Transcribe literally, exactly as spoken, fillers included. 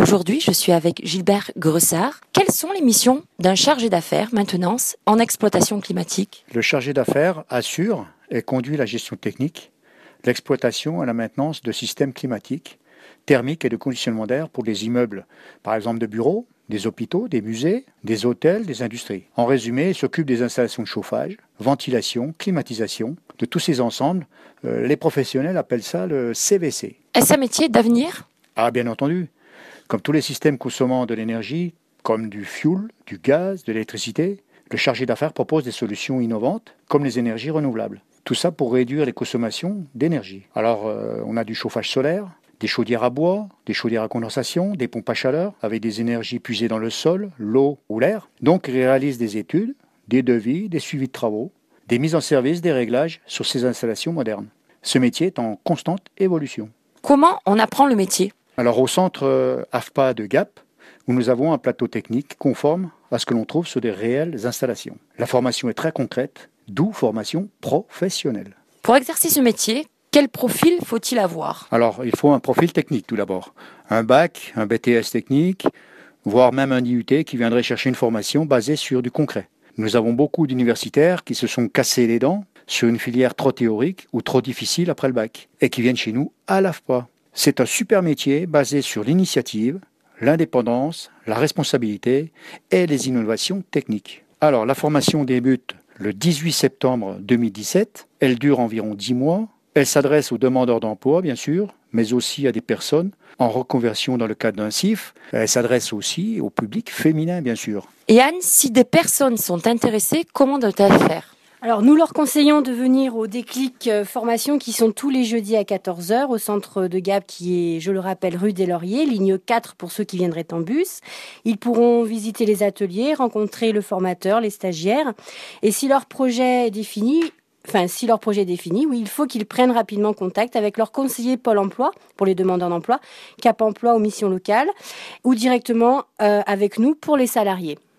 Aujourd'hui, je suis avec Gilbert Gressard. Quelles sont les missions d'un chargé d'affaires maintenance en exploitation climatique? Le chargé d'affaires assure et conduit la gestion technique, l'exploitation et la maintenance de systèmes climatiques, thermiques et de conditionnement d'air pour des immeubles, par exemple de bureaux, des hôpitaux, des musées, des hôtels, des industries. En résumé, il s'occupe des installations de chauffage, ventilation, climatisation, de tous ces ensembles. Euh, les professionnels appellent ça le C V C. Est-ce un métier d'avenir? Ah, bien entendu. Comme tous les systèmes consommant de l'énergie, comme du fioul, du gaz, de l'électricité, le chargé d'affaires propose des solutions innovantes, comme les énergies renouvelables. Tout ça pour réduire les consommations d'énergie. Alors, euh, on a du chauffage solaire, des chaudières à bois, des chaudières à condensation, des pompes à chaleur, avec des énergies puisées dans le sol, l'eau ou l'air. Donc, ils réalisent des études, des devis, des suivis de travaux, des mises en service, des réglages sur ces installations modernes. Ce métier est en constante évolution. Comment on apprend le métier? Alors, au centre euh, A F P A de Gap, où nous avons un plateau technique conforme à ce que l'on trouve sur des réelles installations. La formation est très concrète, d'où formation professionnelle. Pour exercer ce métier, quel profil faut-il avoir? Alors, il faut un profil technique tout d'abord. Un bac, un B T S technique, voire même un I U T qui viendrait chercher une formation basée sur du concret. Nous avons beaucoup d'universitaires qui se sont cassés les dents sur une filière trop théorique ou trop difficile après le bac et qui viennent chez nous à l'A F P A. C'est un super métier basé sur l'initiative, l'indépendance, la responsabilité et les innovations techniques. Alors, la formation débute le dix-huit septembre deux mille dix-sept. Elle dure environ dix mois. Elle s'adresse aux demandeurs d'emploi, bien sûr, mais aussi à des personnes en reconversion dans le cadre d'un C I F. Elle s'adresse aussi au public féminin, bien sûr. Et Anne, si des personnes sont intéressées, comment doivent-elles faire? Alors, nous leur conseillons de venir au Déclic euh, Formation qui sont tous les jeudis à quatorze heures au centre de Gap qui est, je le rappelle, rue des Lauriers, ligne quatre pour ceux qui viendraient en bus. Ils pourront visiter les ateliers, rencontrer le formateur, les stagiaires. Et si leur projet est défini, enfin, si leur projet est défini, oui, il faut qu'ils prennent rapidement contact avec leur conseiller Pôle emploi pour les demandeurs d'emploi, Cap emploi ou mission locale, ou directement euh, avec nous pour les salariés.